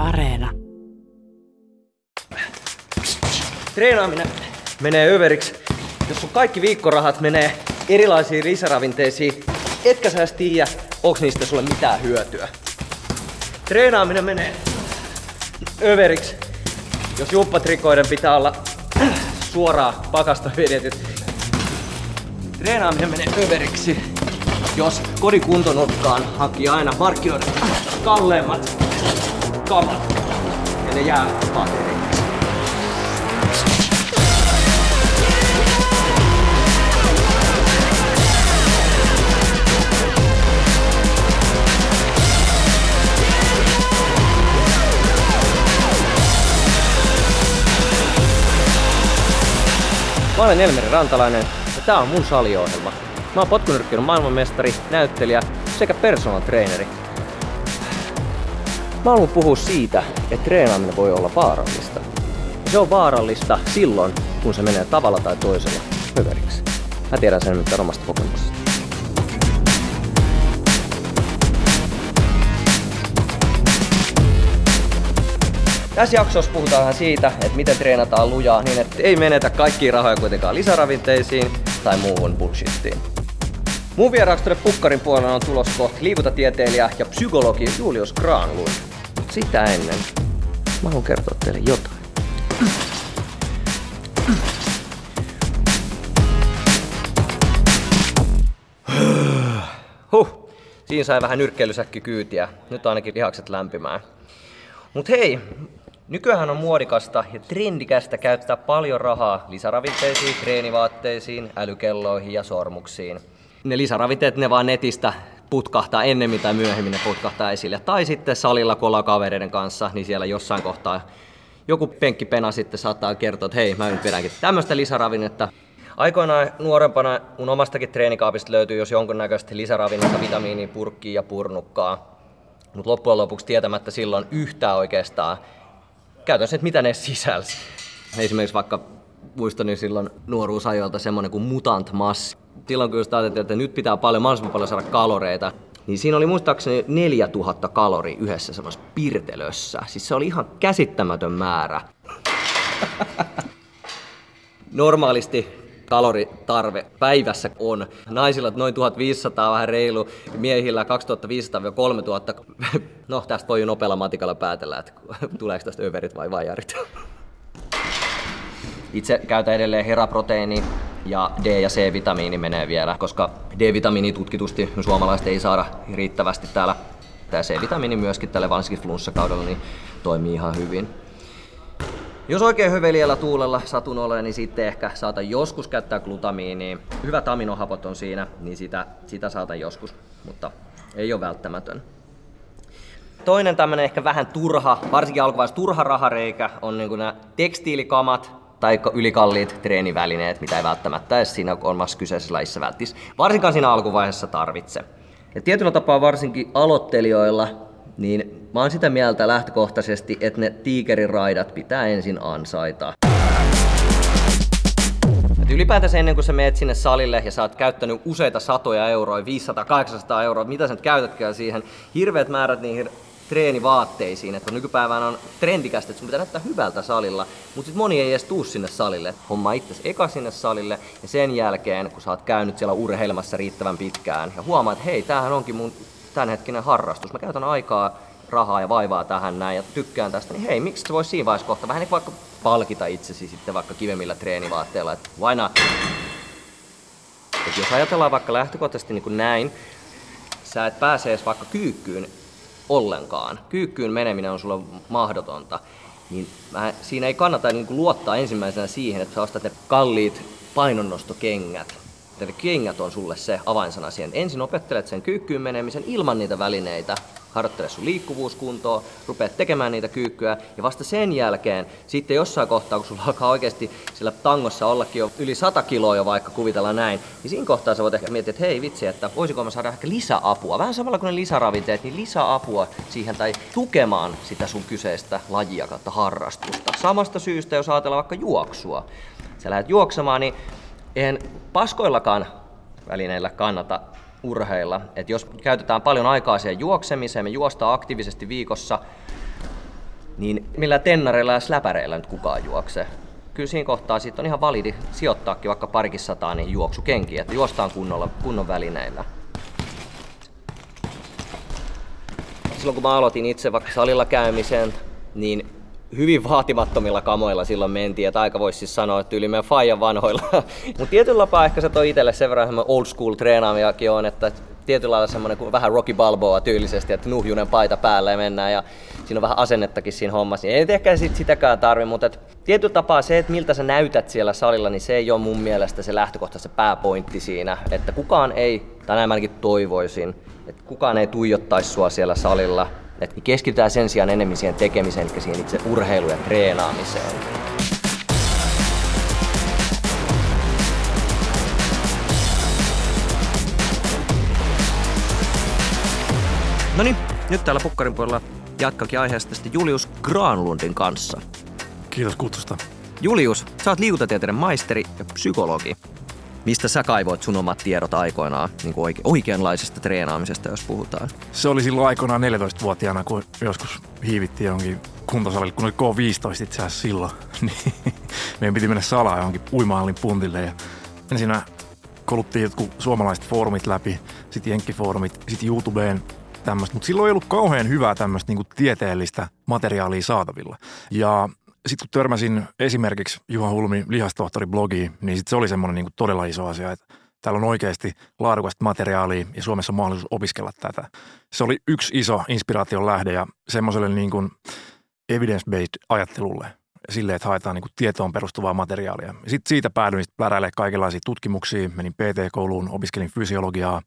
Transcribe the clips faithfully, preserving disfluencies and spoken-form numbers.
Areena. Treenaaminen menee överiksi, jos sun kaikki viikkorahat menee erilaisiin lisäravinteisiin, etkä sä edes tiedä, onks niistä sulle mitään hyötyä. Treenaaminen menee överiksi, jos jumppatrikoiden pitää olla suoraan pakasta vedetyt. Treenaaminen menee överiksi, jos kodikuntonurkkaan hankkii aina markkinoiden kalleimmat kamat ja ne jää paperiksi. Mä olen Elmeri Rantalainen ja tää on mun saliohjelma. Mä oon potkunyrkkeilyn maailmanmestari, näyttelijä sekä personal traineri. Mä haluan puhua siitä, että treenaaminen voi olla vaarallista. Se on vaarallista silloin, kun se menee tavalla tai toisella överiksi. Mä tiedän sen nyt omasta kokemuksesta. Tässä jaksossa puhutaan siitä, että miten treenataan lujaa niin, että ei menetä kaikkia rahoja kuitenkaan lisäravinteisiin tai muuhun bullshittiin. Mun vieraaksi tuonne Pukkarin puolella on tulos kohti liikuntatieteilijä ja psykologi Julius Granlund. Mut sitä ennen mä haluan kertoa teille jotain. Huh, siinä sai vähän nyrkkeilysäkki kyytiä. Nyt ainakin lihakset lämpimään. Mut hei, nykyään on muodikasta ja trendikästä käyttää paljon rahaa lisäravinteisiin, treenivaatteisiin, älykelloihin ja sormuksiin. Ne lisäravinteet ne vaan netistä putkahtaa ennemmin tai myöhemmin ne putkahtaa esille. Tai sitten salilla, kun ollaan kavereiden kanssa, niin siellä jossain kohtaa joku penkkipena sitten saattaa kertoa, että hei, mä nyt vedänkin tämmöistä lisäravinnetta. Aikoinaan nuorempana mun omastakin treenikaapista löytyy jos jonkunnäköistä lisäravinnetta, vitamiinia, purkkia ja purnukkaa. Mutta loppujen lopuksi tietämättä silloin yhtään oikeastaan käytännössä, että mitä ne sisälsi. Esimerkiksi vaikka muistani silloin nuoruusajoilta semmonen kuin Mutant Mass. Silloin kun just ajateltiin, että nyt pitää paljon, mahdollisimman paljon saada kaloreita, niin siinä oli muistaakseni neljätuhatta kaloria yhdessä semmoisessa pirtelössä. Siis se oli ihan käsittämätön määrä. Normaalisti kaloritarve päivässä on naisilla noin tuhatviisisataa, vähän reilu, miehillä kaksituhattaviisisataa kolmetuhatta. No, tästä voi jo nopealla matikalla päätellä, että tuleeko tästä överit vai vajarit. Itse käytän edelleen heraproteiini ja D- ja C-vitamiini menee vielä, koska D-vitamiini tutkitusti suomalaiset ei saada riittävästi täällä. Tämä C-vitamiini myöskin tälle varsinkin flunssakaudella niin toimii ihan hyvin. Jos oikein höveliällä tuulella satun olemaan, niin sitten ehkä saatan joskus käyttää glutamiinia. Hyvät aminohapot on siinä, niin sitä, sitä saatan joskus, mutta ei ole välttämätön. Toinen tämmönen ehkä vähän turha, varsinkin alkuvaiheessa turha rahareikä on niin kuin nämä tekstiilikamat tai ylikalliit treenivälineet, mitä ei välttämättä edes siinä omassa kyseisessä lajissa välttis. Varsinkaan siinä alkuvaiheessa tarvitse. Ja tietyllä tapaa varsinkin aloittelijoilla, niin mä oon sitä mieltä lähtökohtaisesti, että ne tiikeriraidat pitää ensin ansaita. Et ylipäätänsä ennen kuin sä meet sinne salille ja sä oot käyttänyt useita satoja euroja, viisisataa kahdeksansataa euroa, mitä sä nyt käytätkään siihen, hirveät määrät niihin treenivaatteisiin, että nykypäivänä on trendikästä, että sun pitää näyttää hyvältä salilla, mutta sit moni ei edes tuu sinne salille. Homma itses eka sinne salille ja sen jälkeen, kun sä oot käynyt siellä urheilemassa riittävän pitkään ja huomaat, että hei, tämähän onkin mun tämänhetkinen harrastus. Mä käytän aikaa, rahaa ja vaivaa tähän näin ja tykkään tästä, niin hei, miksi sä vois siinä vaiheessa kohta vähän niin vaikka palkita itsesi sitten vaikka kivemmillä treenivaatteilla, että why not? Et jos ajatellaan vaikka lähtökohtaisesti niin kuin näin, sä et pääse edes vaikka kyykkyyn ollenkaan, kyykkyyn meneminen on sulle mahdotonta, niin mä, siinä ei kannata niin kuin luottaa ensimmäisenä siihen, että sä ostat ne kalliit painonnostokengät. Eli kengät on sulle se avainsana siihen. Ensin opettelet sen kyykkyyn menemisen ilman niitä välineitä, harjoittele sun liikkuvuuskuntoa, rupeat tekemään niitä kyykkyä ja vasta sen jälkeen sitten jossain kohtaa, kun sulla alkaa oikeasti sillä tangossa ollakin jo yli sata kiloa jo vaikka kuvitella näin, niin siinä kohtaa sä voit ehkä miettiä, että hei vitsi, että voisiko mä saada ehkä lisäapua, vähän samalla kuin ne lisäravinteet, niin lisäapua siihen tai tukemaan sitä sun kyseistä lajia kautta harrastusta. Samasta syystä, jos ajatellaan vaikka juoksua, sä lähdet juoksemaan, niin eihän paskoillakaan välineillä kannata urheilla. Et jos käytetään paljon aikaa siihen juoksemiseen, me juostaan aktiivisesti viikossa niin millä tennareilla ja släpäreillä nyt kukaan juoksee. Kyllä siinä kohtaa siitä on ihan validi sijoittaakin vaikka parikin sataa niin juoksukenkiä, että juostaan kunnolla, kunnon välineillä. Silloin kun mä aloitin itse vaikka salilla käymisen, niin hyvin vaatimattomilla kamoilla silloin mentiin, että aika voisi siis sanoa, että yli meidän faijan vanhoilla. Mutta tietyllä lapaa ehkä se toi itselle sen verran old school treenaamiakin on, että tietyllä lailla semmoinen vähän Rocky Balboa tyylisesti, että nuhjunen paita päällä ja mennään ja siinä on vähän asennettakin siinä hommassa. Ei ehkä sit sitäkään tarvi, mutta tietyllä tapaa se, että miltä sä näytät siellä salilla, niin se ei ole mun mielestä se lähtökohta, se pääpointti siinä, että kukaan ei, tai näin mä ainakin toivoisin, että kukaan ei tuijottaisi sua siellä salilla. Että keskitytään sen sijaan enemmän siihen tekemiseen, eli siihen itse urheiluun ja treenaamiseen. No niin, nyt täällä Pukkarin puolella jatkakin aiheesta sitten Julius Granlundin kanssa. Kiitos kutsusta. Julius, sä oot liikuntatieteiden maisteri ja psykologi. Mistä sä kaivoit sun omat tiedot aikoinaan, niin kuin oike- oikeanlaisesta treenaamisesta, jos puhutaan? Se oli silloin aikoinaan neljätoistavuotiaana, kun joskus hiivittiin johonkin kuntosalille, kun oli K viisitoista itse asiassa silloin. Niin meidän piti mennä salaa johonkin uimahallin puntille. Ja ensinnä koluttiin jotkut suomalaiset foorumit läpi, sitten jenkkifoorumit, sitten YouTubeen tämmöistä. Mutta silloin ei ollut kauhean hyvää tämmöistä niinku tieteellistä materiaalia saatavilla. Ja sitten kun törmäsin esimerkiksi Juha Hulmi Lihastohtori-blogiin, niin sit se oli semmoinen niin kuin todella iso asia, että täällä on oikeasti laadukasta materiaalia ja Suomessa on mahdollisuus opiskella tätä. Se oli yksi iso inspiraation lähde ja semmoiselle niin kuin evidence-based ajattelulle, silleen, että haetaan niin kuin tietoon perustuvaa materiaalia. Sitten siitä päädyin pläräilemään kaikenlaisia tutkimuksia, menin P T-kouluun, opiskelin fysiologiaa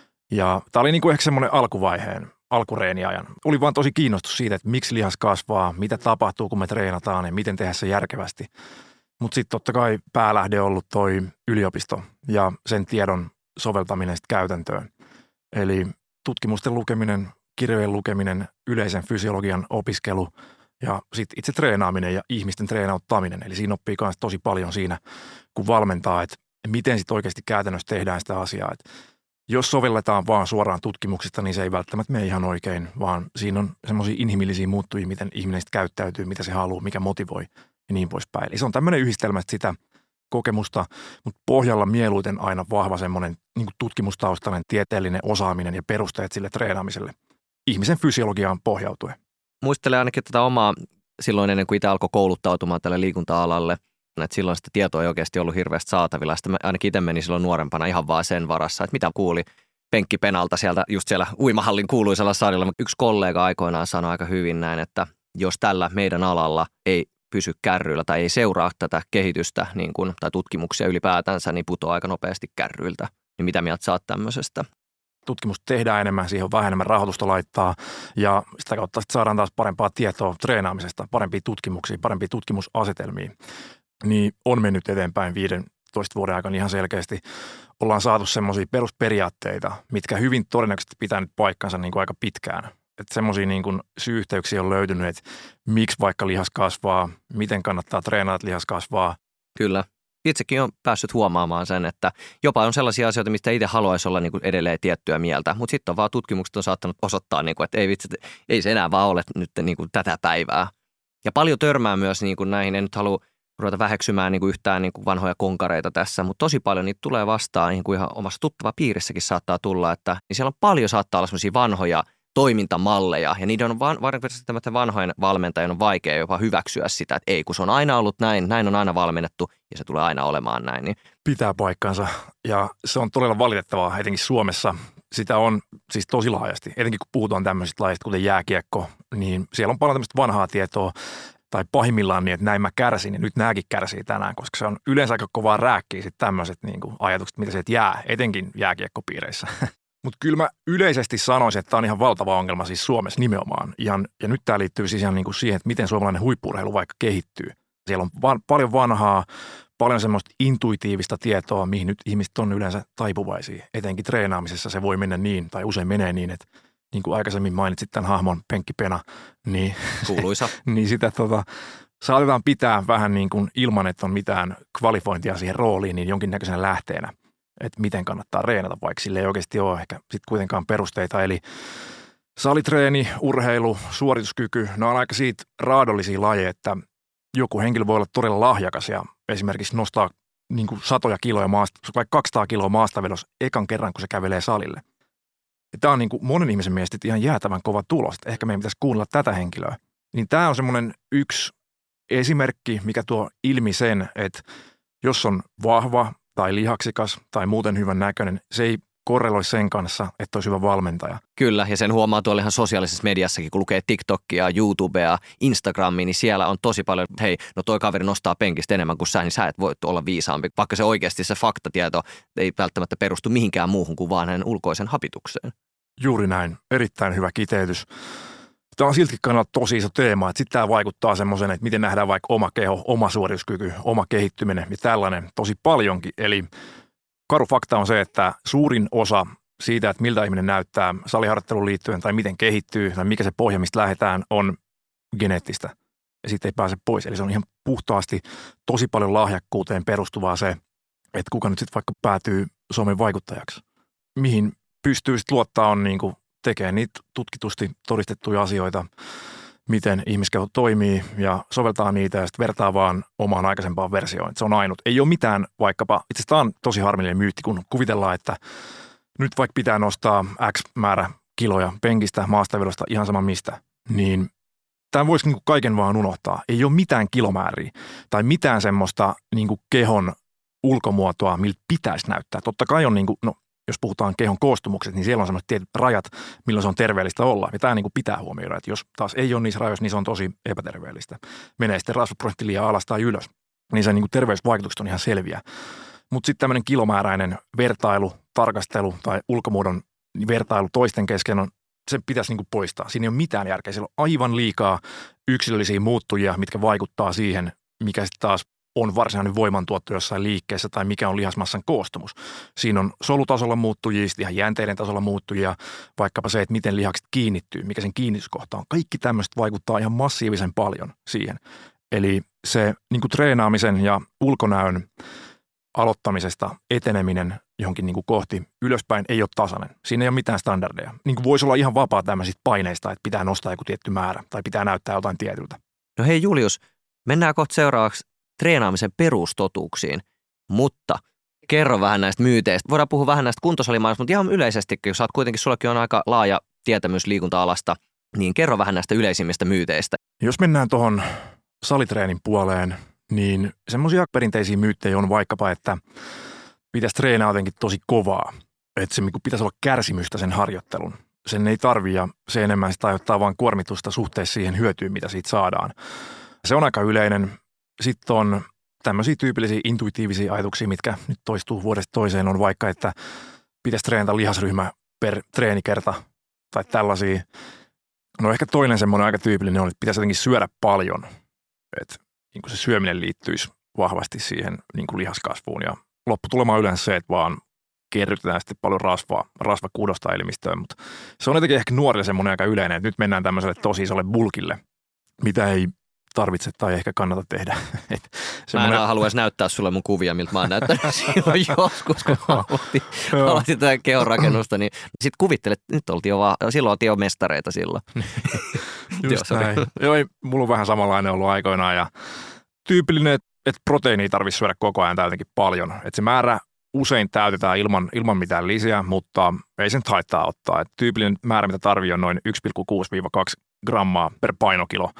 ja tämä oli niin kuin ehkä semmoinen alkuvaiheen. alkureeniajan. Oli vaan tosi kiinnostus siitä, että miksi lihas kasvaa, mitä tapahtuu, kun me treenataan ja miten tehdä se järkevästi. Mutta sitten totta kai päälähde on ollut toi yliopisto ja sen tiedon soveltaminen sitten käytäntöön. Eli tutkimusten lukeminen, kirjojen lukeminen, yleisen fysiologian opiskelu ja sitten itse treenaaminen ja ihmisten treenauttaminen. Eli siinä oppii myös tosi paljon siinä, kun valmentaa, että miten sitten oikeasti käytännössä tehdään sitä asiaa. Et jos sovelletaan vaan suoraan tutkimuksista, niin se ei välttämättä mene ihan oikein, vaan siinä on semmoisia inhimillisiä muuttujia, miten ihminen sitten käyttäytyy, mitä se haluaa, mikä motivoi ja niin poispäin. Eli se on tämmöinen yhdistelmä sitä kokemusta, mutta pohjalla mieluiten aina vahva semmoinen niin kuin tutkimustaustainen tieteellinen osaaminen ja perusteet sille treenaamiselle ihmisen fysiologiaan pohjautuen. Muistelen ainakin tätä omaa silloin ennen kuin itse alkoi kouluttautumaan tälle liikunta-alalle, että silloin sitä tietoa ei oikeasti ollut hirveästi saatavilla. Sitten ainakin itse meni silloin nuorempana ihan vaan sen varassa, että mitä kuuli penkkipenalta sieltä, just siellä uimahallin kuuluisella salilla. Yksi kollega aikoinaan sanoi aika hyvin näin, että jos tällä meidän alalla ei pysy kärryillä tai ei seuraa tätä kehitystä niin kun, tai tutkimuksia ylipäätänsä, niin putoaa aika nopeasti kärryiltä. Niin mitä mieltä sä oot tämmöisestä? Tutkimusta tehdään enemmän, siihen on vähän enemmän rahoitusta laittaa ja sitä kautta saadaan taas parempaa tietoa treenaamisesta, parempia tutkimuksia, parempia tutkimusasetelmia. Niin on mennyt eteenpäin viidentoista vuoden aikana ihan selkeästi. Ollaan saatu semmoisia perusperiaatteita, mitkä hyvin todennäköisesti pitää nyt paikkansa niin kuin aika pitkään. Että semmoisia niin kuin syy-yhteyksiä on löytynyt, että miksi vaikka lihas kasvaa, miten kannattaa treenata, että lihas kasvaa. Kyllä. Itsekin olen päässyt huomaamaan sen, että jopa on sellaisia asioita, mistä itse haluaisi olla niin kuin edelleen tiettyä mieltä, mutta sitten on vaan tutkimukset on saattanut osoittaa, niin kuin, että ei, vitsi, ei se enää vaan ole nyt niin kuin tätä päivää. Ja paljon törmää myös niin kuin näihin, en nyt halua ruveta väheksymään niin kuin yhtään niin kuin vanhoja konkareita tässä, mutta tosi paljon niitä tulee vastaan, niin kuin ihan omassa tuttava piirissäkin saattaa tulla, että niin siellä on paljon saattaa olla sellaisia vanhoja toimintamalleja, ja niiden on van, varsinkin vanhojen valmentajien on vaikea jopa hyväksyä sitä, että ei, kun se on aina ollut näin, näin on aina valmennettu, ja se tulee aina olemaan näin. Niin. Pitää paikkansa, ja se on todella valitettavaa, etenkin Suomessa. Sitä on siis tosi laajasti, etenkin kun puhutaan tämmöisistä lajeista, kuten jääkiekko, niin siellä on paljon tämmöistä vanhaa tietoa, tai pahimmillaan niin, että näin mä kärsin ja nyt nääkin kärsii tänään, koska se on yleensä aika kovaa rääkkiä sitten tämmöiset niin kuin ajatukset, mitä se jää, etenkin jääkiekkopiireissä. Mutta kyllä mä yleisesti sanoisin, että tämä on ihan valtava ongelma siis Suomessa nimenomaan. Ihan, ja nyt tämä liittyy siis ihan niin kuin siihen, että miten suomalainen huippu-urheilu vaikka kehittyy. Siellä on van, paljon vanhaa, paljon semmoista intuitiivista tietoa, mihin nyt ihmiset on yleensä taipuvaisia. Etenkin treenaamisessa se voi mennä niin, tai usein menee niin, että niin kuin aikaisemmin mainitsit tämän hahmon penkkipena, niin, kuuluisa. niin sitä tota, saatetaan pitää vähän niin kuin ilman, että on mitään kvalifointia siihen rooliin, niin jonkinnäköisenä lähteenä, että miten kannattaa reenata, vaikka sille ei oikeasti ole ehkä sitten kuitenkaan perusteita. Eli Salitreeni, urheilu, suorituskyky, ne on aika siitä raadollisia lajeja, että joku henkilö voi olla todella lahjakas ja esimerkiksi nostaa niin kuin satoja kiloja maasta, vaikka kaksisataa kiloa maastavedossa ekan kerran, kun se kävelee salille. Ja tämä on niin kuin monen ihmisen mielestä ihan jäätävän kova tulos, että ehkä meidän pitäisi kuunnella tätä henkilöä. Niin tämä on semmoinen yksi esimerkki, mikä tuo ilmi sen, että jos on vahva tai lihaksikas tai muuten hyvän näköinen, se ei korreloi sen kanssa, että olisi hyvä valmentaja. Kyllä, ja sen huomaa tuolla ihan sosiaalisessa mediassakin, kun lukee TikTokia, YouTubea, Instagramia, niin siellä on tosi paljon, hei, no toi kaveri nostaa penkistä enemmän kuin sä, niin sä et voi olla viisaampi, vaikka se oikeasti se faktatieto ei välttämättä perustu mihinkään muuhun kuin vaan hänen ulkoisen hapitukseen. Juuri näin, erittäin hyvä kiteytys. Tämä on silti kannalta tosi iso teema, että sitten tämä vaikuttaa semmoisen, että miten nähdään vaikka oma keho, oma suorituskyky, oma kehittyminen ja tällainen tosi paljonkin. Eli karu fakta on se, että suurin osa siitä, että miltä ihminen näyttää saliharjoitteluun liittyen tai miten kehittyy tai mikä se pohja, mistä lähdetään, on geneettistä. Ja siitä ei pääse pois. Eli se on ihan puhtaasti tosi paljon lahjakkuuteen perustuvaa se, että kuka nyt sitten vaikka päätyy somen vaikuttajaksi. Mihin pystyy sitten luottaa on niin kuin tekee niitä tutkitusti todistettuja asioita, miten ihmiskeho toimii ja soveltaa niitä ja sitten vertaa vaan omaan aikaisempaan versioon. Se on ainut. Ei ole mitään vaikkapa, itse asiassa tämä on tosi harmillinen myytti, kun kuvitellaan, että nyt vaikka pitää nostaa X määrä kiloja penkistä, maastavedosta, ihan sama mistä, niin tämä voisi niin kuin kaiken vaan unohtaa. Ei ole mitään kilomääriä tai mitään semmoista niin kuin kehon ulkomuotoa, miltä pitäisi näyttää. Totta kai on niin kuin, no, jos puhutaan kehon koostumukset, niin siellä on sellaiset tietyt rajat, milloin se on terveellistä olla. Ja tämä niin kuin pitää huomioida, että jos taas ei ole niissä rajoissa, niin se on tosi epäterveellistä. Menee sitten rasvaprosentti liian alas tai ylös, niin se niin kuin terveysvaikutukset on ihan selviä. Mutta sitten tämmöinen kilomääräinen vertailu, tarkastelu tai ulkomuodon vertailu toisten kesken on, se pitäisi niin kuin poistaa. Siinä ei ole mitään järkeä. Siellä on aivan liikaa yksilöllisiä muuttujia, mitkä vaikuttaa siihen, mikä sitten taas on varsinainen voimantuotto jossain liikkeessä tai mikä on lihasmassan koostumus. Siinä on solutasolla muuttujia, ihan jänteiden tasolla muuttujia, vaikkapa se, että miten lihakset kiinnittyy, mikä sen kiinnityskohta on. Kaikki tämmöistä vaikuttaa ihan massiivisen paljon siihen. Eli se niin kuin treenaamisen ja ulkonäön aloittamisesta eteneminen johonkin niin kuin kohti ylöspäin ei ole tasainen. Siinä ei ole mitään standardeja. Niin kuin voisi olla ihan vapaa tämmöisistä paineista, että pitää nostaa joku tietty määrä tai pitää näyttää jotain tietyltä. No hei Julius, mennään kohta seuraavaksi treenaamisen perustotuuksiin, mutta kerro vähän näistä myyteistä. Voidaan puhua vähän näistä kuntosalimaailmasta, mutta ihan yleisestikin, jos sä oot kuitenkin, sullakin on aika laaja tietämys liikunta-alasta, niin kerro vähän näistä yleisimmistä myyteistä. Jos mennään tuohon salitreenin puoleen, niin semmoisia perinteisiä myyttejä on vaikkapa, että pitäisi treenaa jotenkin tosi kovaa, että se pitäisi olla kärsimystä sen harjoittelun. Sen ei tarvitse ja se enemmän sitä aiheuttaa vaan kuormitusta suhteessa siihen hyötyyn, mitä siitä saadaan. Se on aika yleinen. Sitten on tämmöisiä tyypillisiä intuitiivisia ajatuksia, mitkä nyt toistuu vuodesta toiseen, on vaikka, että pitäisi treenata lihasryhmä per treenikerta tai tällaisia. No ehkä toinen semmoinen aika tyypillinen on, että pitäisi jotenkin syödä paljon, että niin kuin se syöminen liittyisi vahvasti siihen niin kuin lihaskasvuun ja lopputulema on yleensä se, että vaan kerrytetään sitten paljon rasvaa, rasvakudosta elimistöön, mutta se on jotenkin ehkä nuorille semmoinen aika yleinen, että nyt mennään tämmöiselle tosi isolle bulkille, mitä ei tarvitse tai ehkä kannata tehdä. Et semmoinen... Mä enää haluaisi näyttää sulle mun kuvia, miltä mä oon näyttänyt silloin joskus, kun aloitin, aloitin tätä kehonrakennusta, niin sitten kuvittelet, että nyt oltiin jo vaan, silloin oltiin jo mestareita silloin. Just näin. Joo, mulla on vähän samanlainen ollut aikoinaan ja tyypillinen, että proteiinia tarvitsisi syödä koko ajan tai jotenkin paljon. Että se määrä usein täytetään ilman, ilman mitään lisiä, mutta ei sen haittaa ottaa. Et tyypillinen määrä, mitä tarvii, on noin yksi pilkku kuusi kaksi grammaa per painokilo.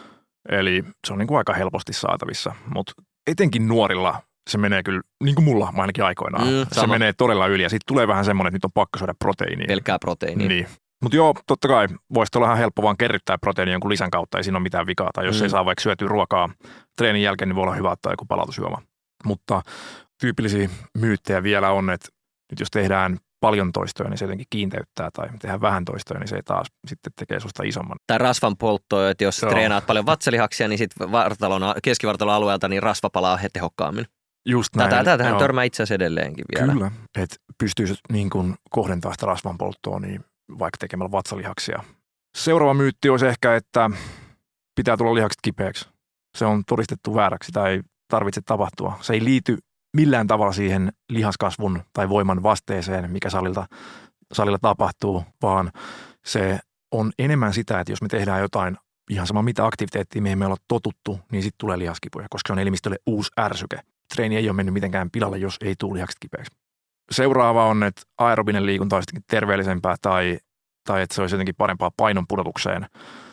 Eli se on niin kuin aika helposti saatavissa, mutta etenkin nuorilla se menee kyllä, niin kuin mulla ainakin aikoinaan, mm, se menee todella yli ja sitten tulee vähän semmoinen, että nyt on pakko syödä proteiinia. Pelkkää proteiinia. Niin. Mutta joo, totta kai voisi olla ihan helppo vaan kerryttää proteiinia jonkun lisän kautta, ei siinä ole mitään vikaa. Tai jos mm. ei saa vaikka syötyä ruokaa treenin jälkeen, niin voi olla hyvä ottaa joku palautusjuoma. Mutta tyypillisiä myyttejä vielä on, että nyt jos tehdään paljon toistoja, niin se jotenkin kiinteyttää, tai tehdään vähän toistoja, niin se taas sitten tekee susta isomman. Tai rasvan polttoa, että jos Joo. treenaat paljon vatsalihaksia, niin sitten vartalon, keskivartalon alueelta niin rasva palaa tehokkaammin. Just näin. Tätä, tätähän törmää itse asiassa edelleenkin vielä. Kyllä, että pystyisi niin kuin kohdentamaan sitä rasvan polttoa, niin vaikka tekemällä vatsalihaksia. Seuraava myytti olisi ehkä, että pitää tulla lihakset kipeäksi. Se on todistettu vääräksi, sitä ei tarvitse tapahtua. Se ei liity millään tavalla siihen lihaskasvun tai voiman vasteeseen, mikä salilta, salilla tapahtuu, vaan se on enemmän sitä, että jos me tehdään jotain ihan sama mitä aktiviteettia, mihin me ollaan totuttu, niin sitten tulee lihaskipuja, koska se on elimistölle uusi ärsyke. Treeni ei ole mennyt mitenkään pilalle, jos ei tule lihakset kipeäksi. Seuraava on, että aerobinen liikunta olisi terveellisempää tai, tai että se olisi jotenkin parempaa painon pudotukseen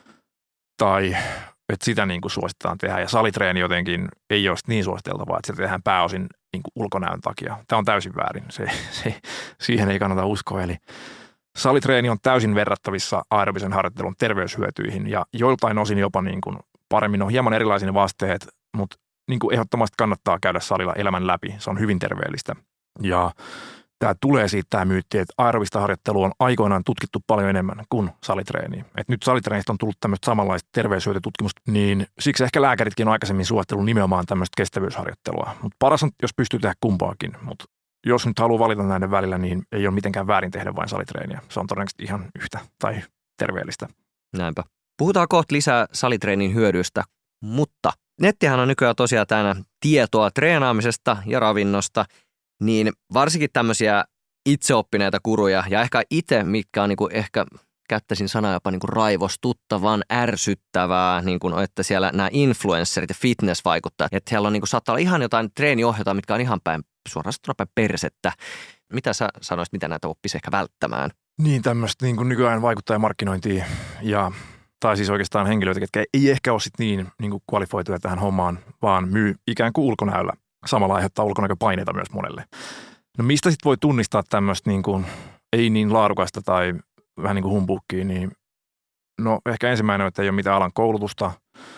tai että sitä niin kuin suositetaan tehdä. Ja salitreeni jotenkin ei ole niin suositeltavaa, että sitä tehdään pääosin niin kuin ulkonäön takia. Tämä on täysin väärin. Se, se, siihen ei kannata uskoa. Eli salitreeni on täysin verrattavissa aerobisen harjoittelun terveyshyötyihin ja joiltain osin jopa niin kuin paremmin on hieman erilaisia vasteet, mutta niin kuin ehdottomasti kannattaa käydä salilla elämän läpi. Se on hyvin terveellistä. Ja tämä tulee siitä tämä myytti, että aerobista harjoittelua on aikoinaan tutkittu paljon enemmän kuin salitreeniä. Et nyt salitreenistä on tullut tämmöistä samanlaista terveyshyötytutkimusta, niin siksi ehkä lääkäritkin on aikaisemmin suositellut nimenomaan tämmöistä kestävyysharjoittelua. Mutta paras on, jos pystyy tehdä kumpaakin. Mutta jos nyt haluaa valita näiden välillä, niin ei ole mitenkään väärin tehdä vain salitreeniä. Se on todennäköisesti ihan yhtä tai terveellistä. Näinpä. Puhutaan kohta lisää salitreenin hyödyistä, mutta nettihän on nykyään tosiaan täynnä tietoa treenaamisesta ja ravinnosta, niin varsinkin tämmöisiä itseoppineita kuruja ja ehkä itse, mitkä on niinku ehkä, käyttäisin sanaa jopa niinku raivostuttavan, ärsyttävää, niin kuin että siellä nämä influencerit ja fitness-vaikuttajat, että siellä on niinku, saattaa olla ihan jotain treeniohjelmaa, mitkä on ihan päin, suoraan sanottuna päin persettä. Mitä sä sanoisit, mitä näitä oppisi ehkä välttämään? Niin tämmöistä niin kuin nykyään vaikuttajamarkkinointia ja tai siis oikeastaan henkilöitä, jotka ei ehkä ole sit niin, niin kuin kvalifoituja tähän hommaan, vaan myy ikään kuin ulkonäöllä. Samalla aiheuttaa ulkonäköpaineita myös monelle. No mistä sitten voi tunnistaa tämmöistä niin kuin ei niin laadukasta tai vähän niin kuin humbukkiä, niin no ehkä ensimmäinen on, että ei ole mitään alan koulutusta,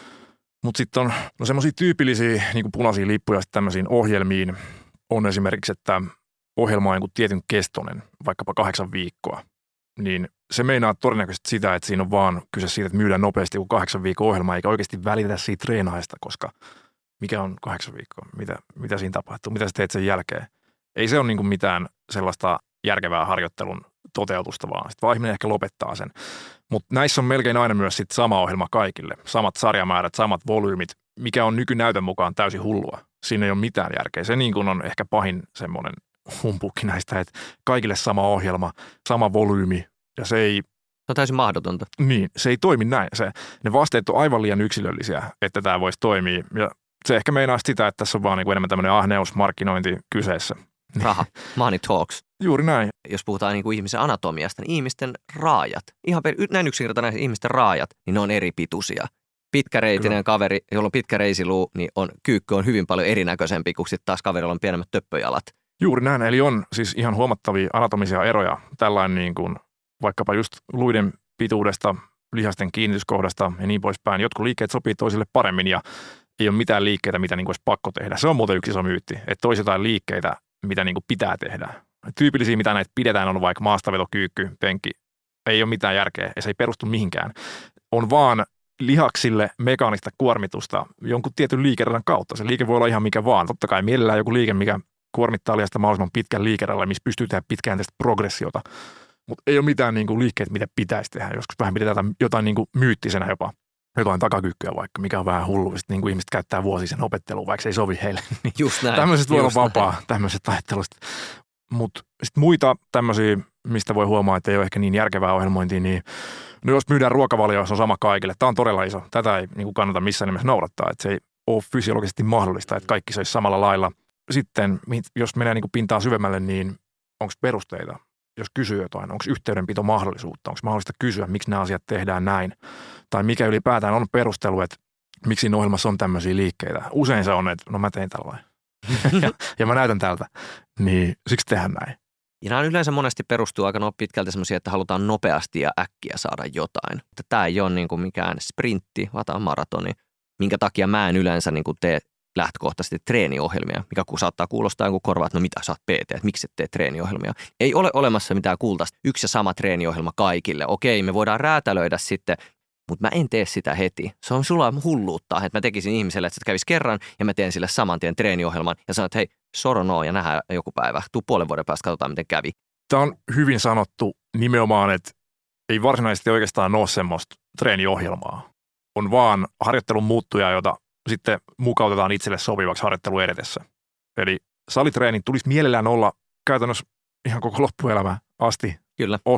mutta sitten on no semmoisia tyypillisiä niin kuin punaisia lippuja sitten tämmöisiin ohjelmiin on esimerkiksi, että ohjelma on joku tietyn kestoinen, vaikkapa kahdeksan viikkoa, niin se meinaa todennäköisesti sitä, että siinä on vaan kyse siitä, että myydään nopeasti joku kahdeksan viikon ohjelma, eikä oikeasti välitetä siitä treenaajasta, koska mikä on kahdeksan viikkoa, mitä, mitä siinä tapahtuu, mitä sä teet sen jälkeen. Ei se ole niin kuin mitään sellaista järkevää harjoittelun toteutusta, vaan sitten vaan ihminen ehkä lopettaa sen. Mutta näissä on melkein aina myös sit sama ohjelma kaikille, samat sarjamäärät, samat volyymit, mikä on nykynäytön mukaan täysin hullua. Siinä ei ole mitään järkeä. Se niin kuin on ehkä pahin semmoinen humpukki näistä, että kaikille sama ohjelma, sama volyymi ja se ei... Se on täysin mahdotonta. Niin, se ei toimi näin. Se, ne vasteet on aivan liian yksilöllisiä, että tämä voisi toimia ja se ehkä meinaa sitä, että tässä on vaan niin kuin enemmän tämmöinen ahneusmarkkinointi kyseessä. Raha, money talks. Juuri näin. Jos puhutaan niin kuin ihmisen anatomiasta, niin ihmisten raajat, ihan näin yksinkertainen ihmisten raajat, niin ne on eri pituisia. Pitkäreitinen Kyllä. kaveri, jolla on pitkä reisiluu, niin on, kyykky on hyvin paljon erinäköisempi kuin sitten taas kaverilla on pienemmät töppöjalat. Juuri näin, eli on siis ihan huomattavia anatomisia eroja. Tällainen niin kuin vaikkapa just luiden pituudesta, lihasten kiinnityskohdasta ja niin poispäin. Jotkut liikkeet sopii toisille paremmin ja ei ole mitään liikkeitä, mitä niin kuin olisi pakko tehdä. Se on muuten yksi iso myytti, että toisi jotain liikkeitä, mitä niin kuin pitää tehdä. Tyypillisiä, mitä näitä pidetään, on vaikka maastaveto, kyykky, penkki. Ei ole mitään järkeä ja se ei perustu mihinkään. On vaan lihaksille mekaanista kuormitusta jonkun tietyn liikeradan kautta. Se liike voi olla ihan mikä vaan. Totta kai mielellään joku liike, mikä kuormittaa lihasta mahdollisimman pitkän liikeradan, missä pystyy tehdä pitkään tästä progressiota. Mutta ei ole mitään niin kuin liikkeitä, mitä pitäisi tehdä. Joskus vähän pidetään jotain niin kuin myyttisenä jopa. Jotain takakyykkyä vaikka, mikä on vähän hullu. Sitten niin kuin ihmiset käyttää vuosia sen opetteluun, vaikka se ei sovi heille. Just näin. Tämmöisestä voi olla vapaa, tämmöisestä ajattelusta. Mutta sitten muita tämmöisiä, mistä voi huomaa, että ei ole ehkä niin järkevää ohjelmointia, niin no jos myydään ruokavalio, se on sama kaikille. Tämä on todella iso. Tätä ei niin kuin kannata missään nimessä noudattaa. Että se ei ole fysiologisesti mahdollista, että kaikki se olisi samalla lailla. Sitten, jos menee niin kuin pintaa syvemmälle, niin onko perusteita? Jos kysyy jotain, onko yhteydenpito mahdollisuutta, onko mahdollista kysyä, miksi nämä asiat tehdään näin, tai mikä ylipäätään on perustelu, että miksi siinä ohjelmassa on tämmöisiä liikkeitä. Usein se on, että no mä tein tällainen ja, ja mä näytän tältä, niin siksi tehdään näin. Ja nämä yleensä monesti perustuu aika pitkälti semmoisia, että halutaan nopeasti ja äkkiä saada jotain. Että tämä ei ole niin kuin mikään sprintti, vaan tämä on maratoni, minkä takia mä en yleensä niin kuin tee lähtökohtaisesti treeniohjelmia, mikä saattaa kuulostaa joku korvaa, että no mitä sä oot P T, että miksi et tee treeniohjelmia. Ei ole olemassa mitään kultaista yksi ja sama treeniohjelma kaikille. Okei, me voidaan räätälöidä sitten, mutta mä en tee sitä heti. Se on sulla hulluutta, että mä tekisin ihmiselle, että se kävisi kerran ja mä teen sille saman tien treeniohjelman ja sanon, että hei, soro no ja nähdään joku päivä. Tuu puolen vuoden päästä, katsotaan miten kävi. Tämä on hyvin sanottu nimenomaan, että ei varsinaisesti oikeastaan ole semmoista treeniohjelmaa. On vaan harjoittelun muuttuja, jota sitten mukautetaan itselle sopivaksi harjoittelu edetessä. Eli salitreenin tulisi mielellään olla käytännössä ihan koko loppuelämä asti Kyllä. osa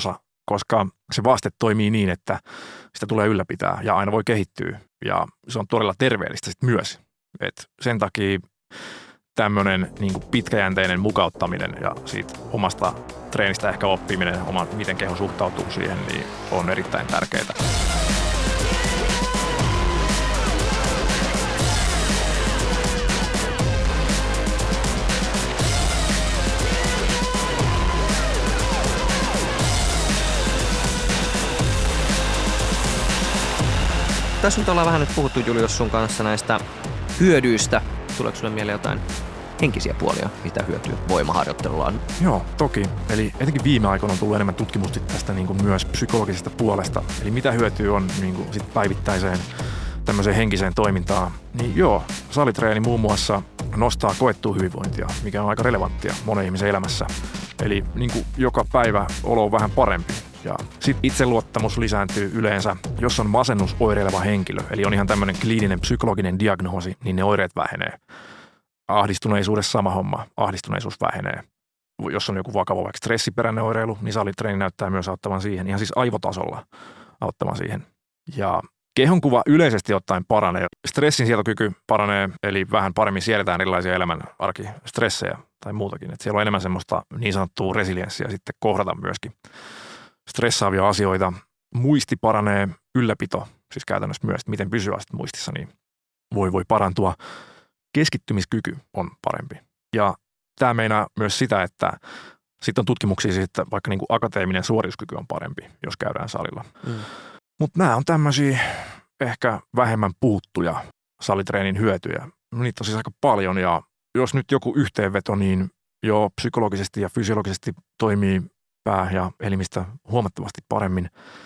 koska se vaste toimii niin, että sitä tulee ylläpitää ja aina voi kehittyä ja se on todella terveellistä sit myös. Et sen takia tämmöinen niin kuin pitkäjänteinen mukauttaminen ja siitä omasta treenistä ehkä oppiminen, oma, miten keho suhtautuu siihen, niin on erittäin tärkeää. Tässä nyt ollaan vähän nyt puhuttu, Julius, sun kanssa näistä hyödyistä. Tuleeko sulle mieleen jotain henkisiä puolia, mitä hyötyä voimaharjoittelulla on? Joo, toki. Eli etenkin viime aikoina on tullut enemmän tutkimusta tästä niin kuin myös psykologisesta puolesta. Eli mitä hyötyä on niin kuin sit päivittäiseen tämmöiseen henkiseen toimintaan. Niin joo, salitreeni muun muassa nostaa koettua hyvinvointia, mikä on aika relevanttia monen ihmisen elämässä. Eli niin kuin joka päivä olo on vähän parempi. Ja sitten itseluottamus lisääntyy yleensä, jos on masennusoireileva henkilö, eli on ihan tämmöinen kliininen psykologinen diagnoosi, niin ne oireet vähenee. Ahdistuneisuudessa sama homma, ahdistuneisuus vähenee. Jos on joku vakava vaikka stressiperäinen oireilu, niin salitreeni näyttää myös auttavan siihen, ihan siis aivotasolla auttavan siihen. Ja kehonkuva yleisesti ottaen paranee. Stressin sietokyky paranee, eli vähän paremmin siedetään erilaisia elämän arkistressejä tai muutakin. Et siellä on enemmän semmoista niin sanottua resilienssiä sitten kohdata myöskin stressaavia asioita. Muisti paranee, ylläpito, siis käytännössä myös, miten pysyä sitten muistissa, niin voi, voi parantua. Keskittymiskyky on parempi. Ja tämä meinaa myös sitä, että sitten on tutkimuksia siitä, että vaikka niin kuin akateeminen suorituskyky on parempi, jos käydään salilla. Mm. Mutta nämä on tämmöisiä ehkä vähemmän puuttuja salitreenin hyötyjä. Niitä on siis aika paljon ja jos nyt joku yhteenveto, niin jo psykologisesti ja fysiologisesti toimii pää ja elimistä huomattavasti paremmin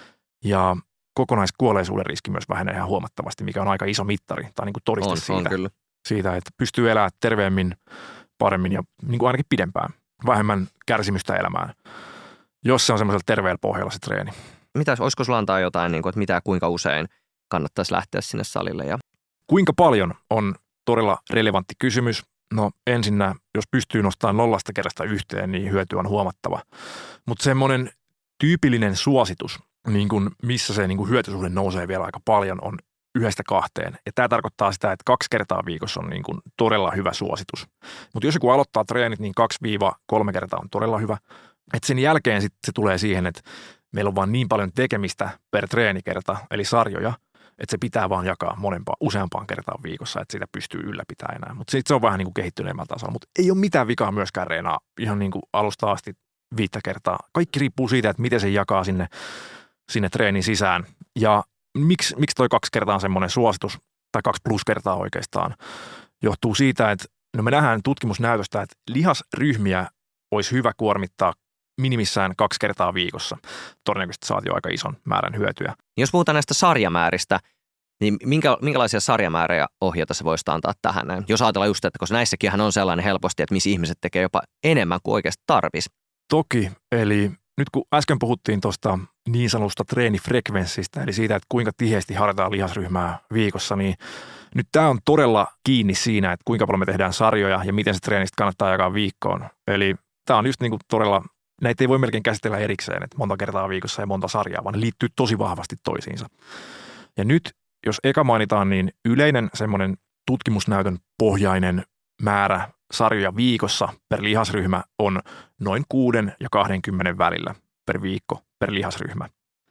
ja kokonaiskuolleisuuden riski myös vähenee ihan huomattavasti, mikä on aika iso mittari tai niin kuin todiste on, siitä, on kyllä. siitä, että pystyy elämään terveemmin, paremmin ja niin kuin ainakin pidempään, vähemmän kärsimystä elämään, jos se on semmoisella terveellä pohjalla se treeni. Mitäs, olisiko sulla antaa jotain, niin kuin, että mitä kuinka usein kannattaisi lähteä sinne salille? Ja... Kuinka paljon on todella relevantti kysymys. No ensinnä, jos pystyy nostamaan nollasta kerrasta yhteen, niin hyöty on huomattava. Mutta semmoinen tyypillinen suositus, niin kun missä se niin kun hyötysuhde nousee vielä aika paljon, on yhdestä kahteen. Ja tämä tarkoittaa sitä, että kaksi kertaa viikossa on niin kun todella hyvä suositus. Mutta jos joku aloittaa treenit, niin kaksi kolme kertaa on todella hyvä. Et sen jälkeen sit se tulee siihen, että meillä on vaan niin paljon tekemistä per treenikerta, eli sarjoja, että se pitää vaan jakaa monempaan, useampaan kertaan viikossa, että sitä pystyy ylläpitämään enää. Mutta se on vähän niin kuin kehittyneemmällä tasolla, mutta ei ole mitään vikaa myöskään reenaa ihan niin kuin alusta asti viittä kertaa. Kaikki riippuu siitä, että miten se jakaa sinne, sinne treenin sisään. Ja miksi, miksi toi kaksi kertaa on semmoinen suositus, tai kaksi plus kertaa oikeastaan, johtuu siitä, että no me nähdään tutkimusnäytöstä, että lihasryhmiä olisi hyvä kuormittaa minimissään kaksi kertaa viikossa. Todennäköisesti saat jo aika ison määrän hyötyä. Jos puhutaan näistä sarjamääristä, niin minkä, minkälaisia sarjamäärejä ohjata se voisi antaa tähän? Jos ajatellaan just, että koska näissäkin on sellainen helposti, että missä ihmiset tekee jopa enemmän kuin oikeasti tarvisi. Toki, eli nyt kun äsken puhuttiin tuosta niin sanotusta treenifrekvenssistä, eli siitä, että kuinka tiheästi harjoitetaan lihasryhmää viikossa, niin nyt tämä on todella kiinni siinä, että kuinka paljon me tehdään sarjoja ja miten se treenistä kannattaa jakaa viikkoon. Eli tämä on just niin kuin todella, näitä ei voi melkein käsitellä erikseen, että monta kertaa viikossa ja monta sarjaa, vaan ne liittyy tosi vahvasti toisiinsa. Ja nyt, jos eka mainitaan, niin yleinen semmoinen tutkimusnäytön pohjainen määrä sarjoja viikossa per lihasryhmä on noin kuuden ja kahdenkymmenen välillä per viikko per lihasryhmä.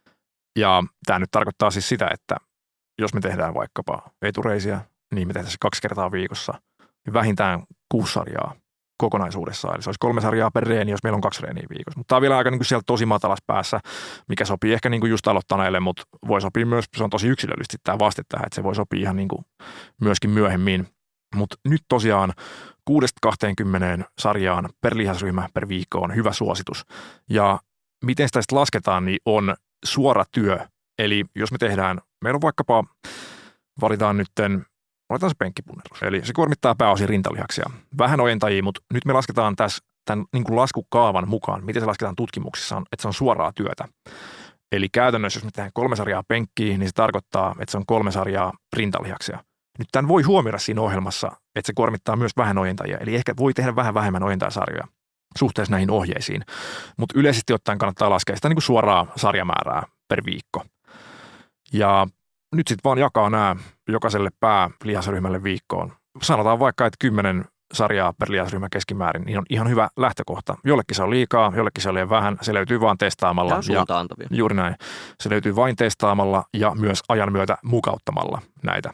Ja tämä nyt tarkoittaa siis sitä, että jos me tehdään vaikkapa etureisiä, niin me tehdään se kaksi kertaa viikossa, niin vähintään kuusi sarjaa kokonaisuudessaan. Eli se olisi kolme sarjaa per reeni, jos meillä on kaksi reeniä viikossa. Mutta tämä on vielä aika niin kuin siellä tosi matalassa päässä, mikä sopii ehkä niin kuin just aloittaneille, mutta voi sopia myös, se on tosi yksilöllisesti tämä vaste tähän, että se voi sopia ihan niin kuin myöskin myöhemmin. Mutta nyt tosiaan kuudesta kahteenkymmeneen sarjaan per lihasryhmä per viikko on hyvä suositus. Ja miten sitä sitten lasketaan, niin on suora työ. Eli jos me tehdään, meillä on vaikkapa, valitaan nytten, valitaan se penkkipunnerus. Eli se kuormittaa pääosin rintalihaksia. Vähän ojentajia, mutta nyt me lasketaan tässä tämän niin kuin laskukaavan mukaan, miten se lasketaan tutkimuksissa, että se on suoraa työtä. Eli käytännössä, jos me tehdään kolme sarjaa penkkiä, niin se tarkoittaa, että se on kolme sarjaa rintalihaksia. Nyt tämän voi huomioida siinä ohjelmassa, että se kuormittaa myös vähän ojentajia, eli ehkä voi tehdä vähän vähemmän ojentajasarjoja. suhteessa näihin ohjeisiin. Mutta yleisesti ottaen kannattaa laskea sitä niin kuin suoraa sarjamäärää per viikko. Ja nyt sitten vaan jakaa nämä jokaiselle päälihasryhmälle viikkoon. Sanotaan vaikka, että kymmenen sarjaa per lihasryhmä keskimäärin, niin on ihan hyvä lähtökohta. Jollekin se on liikaa, jollekin se on liian vähän. Se löytyy vain testaamalla. Tämä on suuntaantavia. Ja, juuri näin. Se löytyy vain testaamalla ja myös ajan myötä mukauttamalla näitä.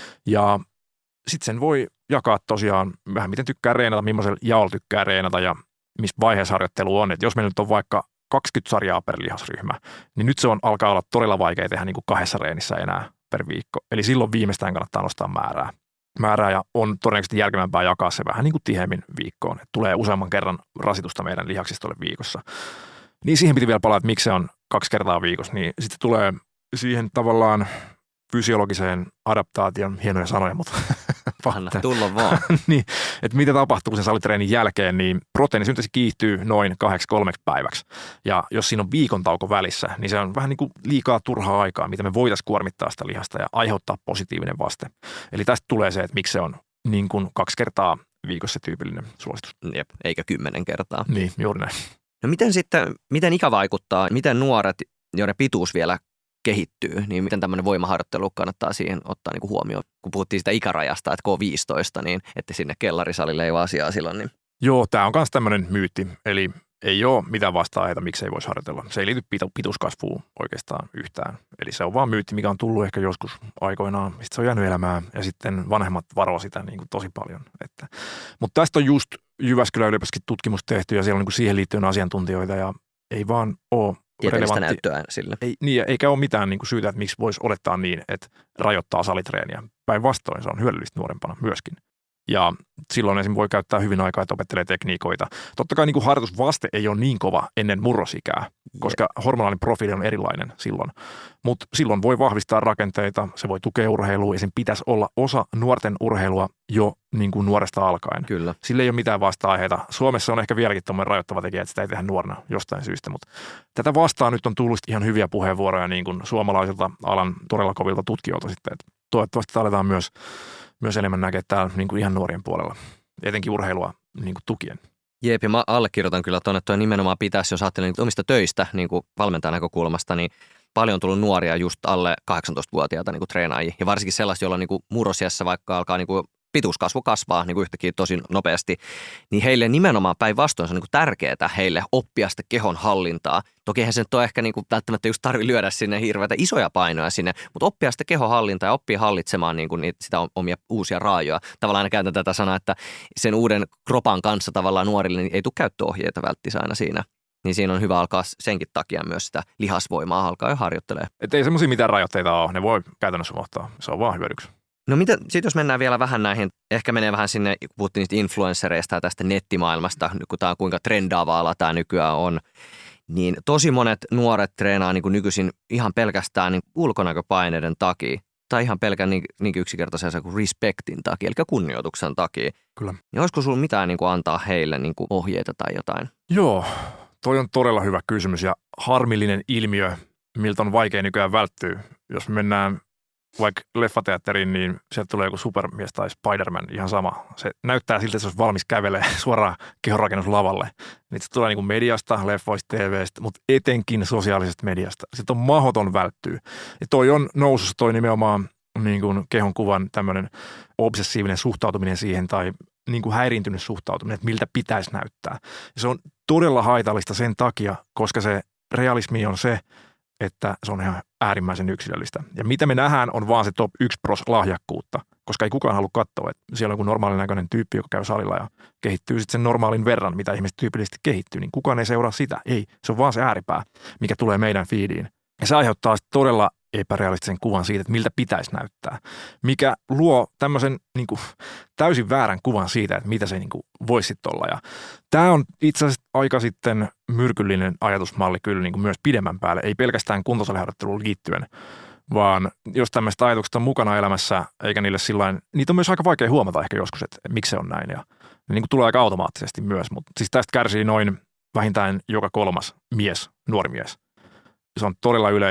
Ja sitten sen voi jakaa tosiaan vähän miten tykkää reenata, millaisella jaolla tykkää reenata ja missä vaiheessa harjoittelu on. Et jos meillä nyt on vaikka kaksikymmentä sarjaa per lihasryhmä, niin nyt se on alkaa olla todella vaikea tehdä niin kuin kahdessa reenissä enää per viikko. Eli silloin viimeistään kannattaa nostaa määrää. Määrää ja on todennäköisesti järkevämpää jakaa se vähän niin kuin tiheämmin viikkoon. Että tulee useamman kerran rasitusta meidän lihaksistolle viikossa. Niin siihen piti vielä palata, että miksi se on kaksi kertaa viikossa. Niin sitten tulee siihen tavallaan fysiologiseen adaptaation, hienoja sanoja, mutta anna tulla vaan. niin, että mitä tapahtuu sen salitreenin jälkeen, niin proteiinisynteesi kiihtyy noin kahdeksi kolmeksi päiväksi. Ja jos siinä on viikon tauko välissä, niin se on vähän niin kuin liikaa turhaa aikaa, mitä me voitaisiin kuormittaa sitä lihasta ja aiheuttaa positiivinen vaste. Eli tästä tulee se, että miksi se on niin kuin kaksi kertaa viikossa tyypillinen suositus. Jep, eikä kymmenen kertaa. Niin, juuri näin. No miten sitten, miten ikä vaikuttaa, miten nuoret, joiden pituus vielä kehittyy, niin miten tämmöinen voimaharjoittelu kannattaa siihen ottaa niin kuin huomioon? Kun puhuttiin sitä ikärajasta, että kun on viisitoista, niin että sinne kellarisalille ei ole asiaa silloin. Niin. Joo, tämä on myös tämmöinen myytti. Eli ei ole mitään vasta-aiheita, miksi ei voisi harjoitella. Se ei liity pituuskasvuun oikeastaan yhtään. Eli se on vaan myytti, mikä on tullut ehkä joskus aikoinaan. Sitten se on jäänyt elämään ja sitten vanhemmat varoo sitä niin kuin tosi paljon. Että. Mutta tästä on just Jyväskylän yliopistossakin tutkimus tehty ja siellä on niin kuin siihen liittyen asiantuntijoita ja ei vaan ole tieteellistä näyttöä sille. Ei, niin, eikä ole mitään niin kuin syytä, että miksi voisi olettaa niin, että rajoittaa salitreeniä. Päinvastoin se on hyödyllistä nuorempana myöskin. Ja silloin esim. Voi käyttää hyvin aikaa, että opettelee tekniikoita. Totta kai niin kuin harjoitusvaste ei ole niin kova ennen murrosikää, koska yeah. hormonaalinen profiili on erilainen silloin. Mutta silloin voi vahvistaa rakenteita, se voi tukea urheilua ja sen pitäisi olla osa nuorten urheilua jo niin kuin nuoresta alkaen. Kyllä. Sillä ei ole mitään vasta-aiheita. Suomessa on ehkä vieläkin tämmöinen rajoittava tekijä, että sitä ei tehdä nuorena jostain syystä, mutta tätä vastaan nyt on tullut ihan hyviä puheenvuoroja niin kuin suomalaisilta alan todella kovilta tutkijoilta sitten. Että toivottavasti aletaan myös Myös enemmän näkee täällä niin kuin ihan nuorien puolella, etenkin urheilua niin kuin tukien. Jep, ja mä allekirjoitan kyllä tuonne, että nimenomaan pitäisi, jos ajattelen niin omista töistä niin kuin valmentajan näkökulmasta, niin paljon on tullut nuoria just alle kahdeksantoistavuotiaita niin kuin treenaajia. Ja varsinkin sellaisia, joilla niin kuin murrosiässä vaikka alkaa niin kuin pituuskasvu kasvaa niin kuin yhtäkkiä tosi nopeasti, niin heille nimenomaan päinvastoin se on niin kuin tärkeää heille oppia sitä kehon hallintaa. Toki eihän se nyt ole ehkä niin kuin välttämättä just tarvitse lyödä sinne hirveätä isoja painoja sinne, mutta oppia sitä kehon hallintaa ja oppia hallitsemaan niin kuin niitä, sitä omia uusia raajoja. Tavallaan aina käytän tätä sanaa, että sen uuden kropan kanssa tavallaan nuorille niin ei tule käyttöohjeita välttämättä aina siinä. Niin siinä on hyvä alkaa senkin takia myös sitä lihasvoimaa alkaa jo harjoittelemaan. Että ei semmoisia mitään rajoitteita ole, ne voi käytännössä unohtaa. Se on vaan hyödyksi. No mitä, sitten jos mennään vielä vähän näihin, ehkä menee vähän sinne, kun puhuttiin niistä influenssereista ja tästä nettimaailmasta, kun tämä on kuinka trendaava ala tämä nykyään on, niin tosi monet nuoret treenaa niin kuin nykyisin ihan pelkästään niin ulkonäköpaineiden takia, tai ihan pelkän niin, niin yksinkertaisen kuin respectin takia, eli kunnioituksen takia. Kyllä. Niin olisiko sinulla mitään niin kuin antaa heille niin kuin ohjeita tai jotain? Joo, toi on todella hyvä kysymys ja harmillinen ilmiö, miltä on vaikea nykyään välttyä, jos mennään vaikka leffateatteriin, niin sieltä tulee joku supermies tai Spider-Man, ihan sama. Se näyttää siltä, että se olisi valmis kävelemään suoraan kehonrakennuslavalle. Niin se tulee niin kuin mediasta, leffoista, T V:stä, mutta etenkin sosiaalisesta mediasta. Sitten on mahdoton välttyä. Ja toi on nousussa toi nimenomaan niin kuin kehon kuvan tämmöinen obsessiivinen suhtautuminen siihen tai niin kuin häiriintynyt suhtautuminen, että miltä pitäisi näyttää. Ja se on todella haitallista sen takia, koska se realismi on se, että se on ihan äärimmäisen yksilöllistä. Ja mitä me nähdään on vaan se top yksi pros lahjakkuutta, koska ei kukaan halua katsoa, että siellä on joku normaalin näköinen tyyppi, joka käy salilla ja kehittyy sitten sen normaalin verran, mitä ihmiset tyypillisesti kehittyy, niin kukaan ei seuraa sitä. Ei, se on vaan se ääripää, mikä tulee meidän feediin. Ja se aiheuttaa todella epärealistisen kuvan siitä, että miltä pitäisi näyttää, mikä luo tämmöisen niin kuin, täysin väärän kuvan siitä, että mitä se niin kuin, voisi sitten olla. Ja tämä on itse asiassa aika sitten myrkyllinen ajatusmalli kyllä niin kuin myös pidemmän päälle, ei pelkästään kuntosaliharjoitteluun liittyen, vaan jos tämmöistä ajatukset on mukana elämässä, eikä niille sillain, niitä on myös aika vaikea huomata ehkä joskus, että miksi se on näin. Ja ne niin kuin tulee aika automaattisesti myös, mutta siis tästä kärsii noin vähintään joka kolmas mies, nuori mies. Se on todella yleistä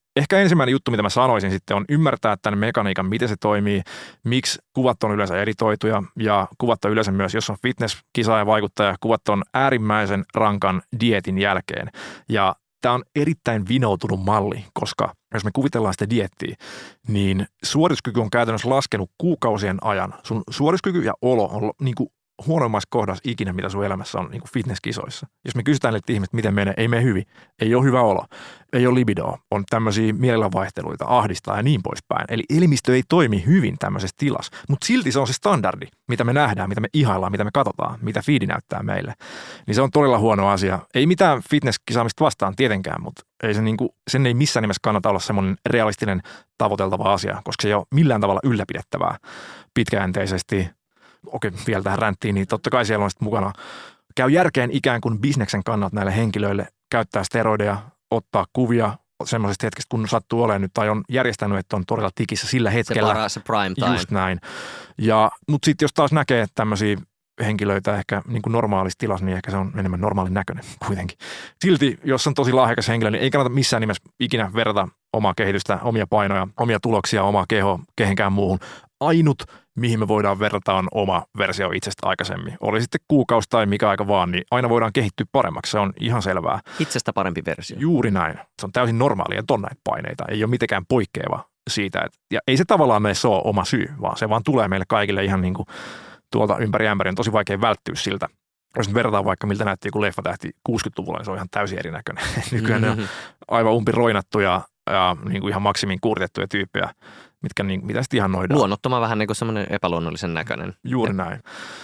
Ehkä ensimmäinen juttu, mitä mä sanoisin sitten, on ymmärtää tämän mekaniikan, miten se toimii, miksi kuvat on yleensä editoituja ja kuvat on yleensä myös, jos on fitness-kisa ja vaikuttaja, kuvat on äärimmäisen rankan dieetin jälkeen. Ja tämä on erittäin vinoutunut malli, koska jos me kuvitellaan sitä dieettiä, niin suorituskyky on käytännössä laskenut kuukausien ajan. Sun suorituskyky ja olo on niin kuin huonoimmassa kohdassa ikinä, mitä sun elämässä on niin kuin fitnesskisoissa. Jos me kysytään niiltä ihmiset, miten menee, ei mene hyvin, ei ole hyvä olo, ei ole libidoa, on tämmöisiä mielenvaihteluita, ahdistaa ja niin poispäin. Eli elimistö ei toimi hyvin tämmöisessä tilassa, mutta silti se on se standardi, mitä me nähdään, mitä me ihaillaan, mitä me katsotaan, mitä feedi näyttää meille. Niin se on todella huono asia. Ei mitään fitnesskisaamista vastaan tietenkään, mutta ei se niinku, sen ei missään nimessä kannata olla semmoinen realistinen tavoiteltava asia, koska se ei ole millään tavalla ylläpidettävää pitkäjänteisesti. Okei, vielä tähän ränttiin, niin totta kai siellä on sitten mukana. Käy järkeen ikään kuin bisneksen kannalta näille henkilöille käyttää steroideja, ottaa kuvia semmoisesta hetkestä, kun sattuu olemaan nyt tai on järjestänyt, että on todella tikissä sillä hetkellä. Se paras, se prime time. Just näin. Ja, mutta sitten jos taas näkee tämmöisiä henkilöitä ehkä niin kuin normaalissa tilassa, niin ehkä se on enemmän normaalin näköinen kuitenkin. Silti, jos on tosi lahjakas henkilö, niin ei kannata missään nimessä ikinä verrata omaa kehitystä, omia painoja, omia tuloksia, omaa kehoa kehenkään muuhun. Ainut, mihin me voidaan verrata, on oma versio itsestä aikaisemmin. Oli sitten kuukausi tai mikä aika vaan, niin aina voidaan kehittyä paremmaksi. Se on ihan selvää. Itsestä parempi versio. Juuri näin. Se on täysin normaalia, että on näitä paineita. Ei ole mitenkään poikkeava siitä. Että, ja ei se tavallaan meissä ole oma syy, vaan se vaan tulee meille kaikille ihan niin kuin tuolta ympäri ämpäri. On tosi vaikea välttyä siltä. Jos nyt verrataan vaikka, miltä näytti joku leffatähti kuusikymmentäluvulla, niin se on ihan täysin erinäköinen. Nykyään mm-hmm. ne on aivan umpiroinattuja ja niin kuin ihan maksimin kuuritettuja tyyppejä, mitkä niin, mitä sitten ihannoidaan. Luonnottoman vähän niin kuin semmoinen epäluonnollisen näköinen. Juuri näin.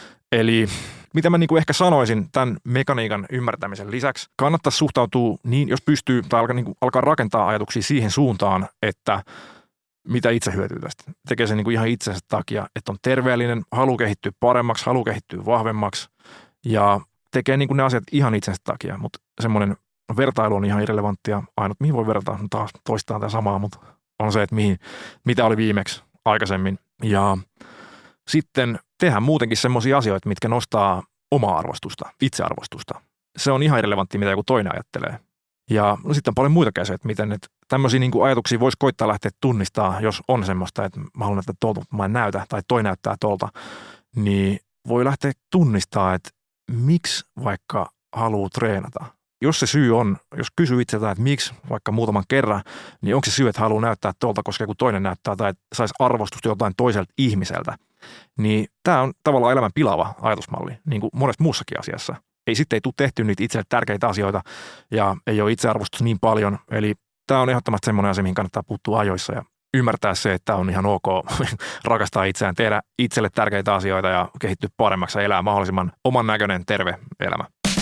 Eli mitä mä niin kuin ehkä sanoisin tämän mekaniikan ymmärtämisen lisäksi, kannattaisi suhtautua niin, jos pystyy tai alkaa, niin kuin, alkaa rakentaa ajatuksia siihen suuntaan, että mitä itse hyötyy tästä. Tekee sen niin kuin ihan itsensä takia, että on terveellinen, haluaa kehittyä paremmaksi, haluaa kehittyä vahvemmaksi ja tekee niin kuin ne asiat ihan itsensä takia, mutta semmoinen vertailu on ihan irrelevanttia. Ainut mihin voi verrata, taas toistaan tämä samaa, mutta on se, että mihin, mitä oli viimeksi aikaisemmin. Ja sitten tehdään muutenkin semmoisia asioita, mitkä nostaa omaa arvostusta, itsearvostusta. Se on ihan irrelevanttia, mitä joku toinen ajattelee. Ja no, sitten on paljon muita käsiä, miten että tämmöisiä niin kuin ajatuksia voisi koittaa lähteä tunnistaa, jos on semmoista, että mä haluan näyttää tuolta, mutta mä en näytä, tai toi näyttää tuolta, niin voi lähteä tunnistaa, että miksi vaikka haluaa treenata. Jos se syy on, jos kysyy itseltään, että miksi vaikka muutaman kerran, niin onko se syy, että haluaa näyttää tuolta, koska joku toinen näyttää tai saisi arvostusta jotain toiselta ihmiseltä, niin tämä on tavallaan elämän pilaava ajatusmalli, niin kuin monessa muussakin asiassa. Ei sitten ei tule tehty niitä itselle tärkeitä asioita ja ei ole itsearvostus niin paljon, eli tämä on ehdottomasti semmoinen asia, mihin kannattaa puuttua ajoissa ja ymmärtää se, että on ihan ok rakastaa itseään, tehdä itselle tärkeitä asioita ja kehittyä paremmaksi ja elää mahdollisimman oman näköinen, terve elämä.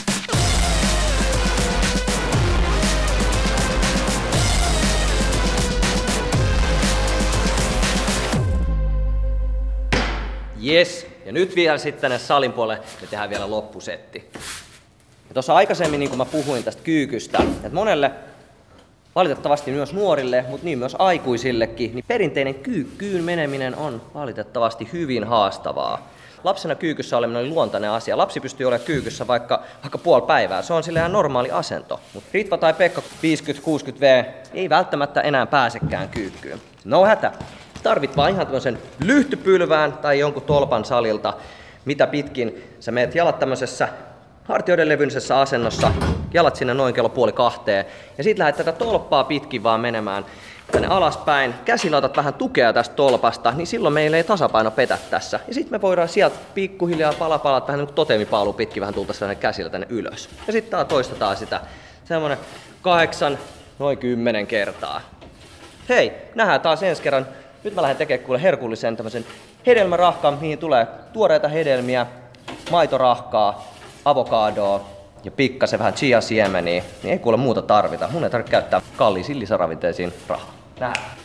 Jes, ja nyt vielä sitten tänne salin puolelle me tehdään vielä loppusetti. Ja tuossa aikaisemmin, niin kuin mä puhuin tästä kyykystä, että monelle, valitettavasti myös nuorille, mutta niin myös aikuisillekin, niin perinteinen kyykkyyn meneminen on valitettavasti hyvin haastavaa. Lapsena kyykyssä oleminen oli luontainen asia. Lapsi pystyy olemaan kyykyssä vaikka, vaikka puoli päivää. Se on silleen normaali asento. Mutta Ritva tai Pekka viisikymmentä kuusikymmentä vuotias ei välttämättä enää pääsekään kyykkyyn. No hätä. Tarvit vaan ihan tämmöisen lyhtypylvään tai jonkun tolpan salilta, mitä pitkin sä meet jalat tämmöisessä hartioiden levyisessä asennossa, jalat sinne noin kello puoli kahteen, ja sit lähdet tätä tolppaa pitkin vaan menemään tänne alaspäin. Käsillä otat vähän tukea tästä tolpasta, niin silloin meillä ei tasapaino petä tässä. Ja sit me voidaan sieltä pikkuhiljaa palapalat vähän niin kuin totemipaalu pitkin vähän tultaisiin käsillä tänne ylös. Ja sitten toistetaan sitä semmonen kahdeksan, noin kymmenen kertaa. Hei, nähdään taas ensi kerran. Nyt mä lähden tekemään kuule herkullisen tämmöisen hedelmärahkan, mihin tulee tuoreita hedelmiä, maitorahkaa, avokadoa ja pikkasen vähän chia-siemeniä. Niin ei kuule muuta tarvita. Mun ei tarvitse käyttää kalliisiin lisäravinteisiin rahaa. Nähdään.